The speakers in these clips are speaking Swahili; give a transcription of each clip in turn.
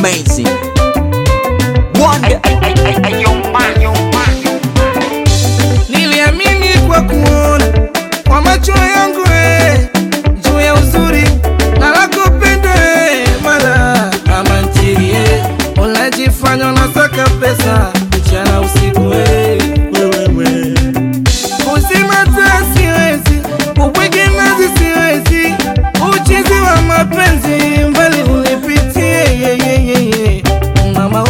amazing. Wonder. Niliamini kwa kuona kwa macho yangu juu ya uzuri na lako pendo mara kama ntirie unajifanya unasaka pesa mchana usiku wewe uzima taa siwezi ubwege nazi siwezi uchizi wa mapenzi mbali ulipitie mama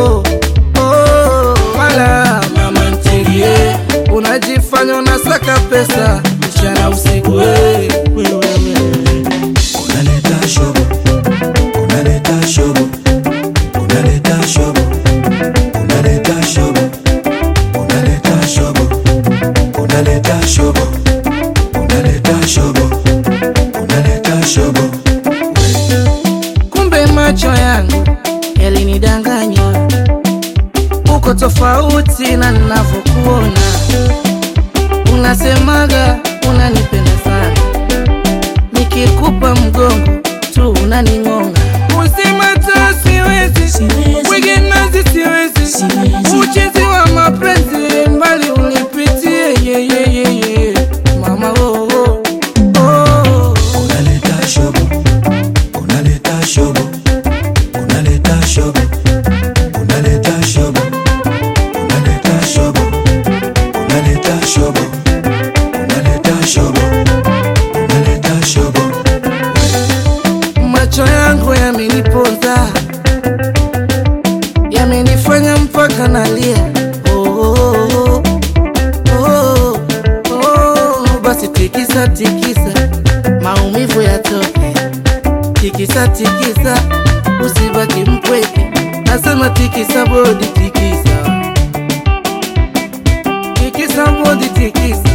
mala mama ntirie unajifanya unasaka pesa mchana usiku unaleta shobo, unaleta shobo, unaleta shobo, unaleta shobo, unaleta shobo, unaleta shobo, unaleta shobo, unaleta shobo. Kumbe macho yangu yalinidanganya, uko tofauti na ninavyokuona. Unasemaga unanipenda sana, nikikupa mgongo tu unaningonga. Usima tu siwezi, wige nazi siwezi, uchizi wa mapenzi mbali ulipitie mama Unaleta shobo, unaleta shobo, unaleta shobo, unaleta shobo, unaleta shobo, unaleta shobo, unaleta shobo, unaleta shobo. Macho yangu yameniponza, yamenifanya mpaka nalia. Basi tikisa tikisa, maumivu yatoke. Tikisa tikisa, usibaki mpweke. Nasema tikisa body tikisa, tikisa body tikisa.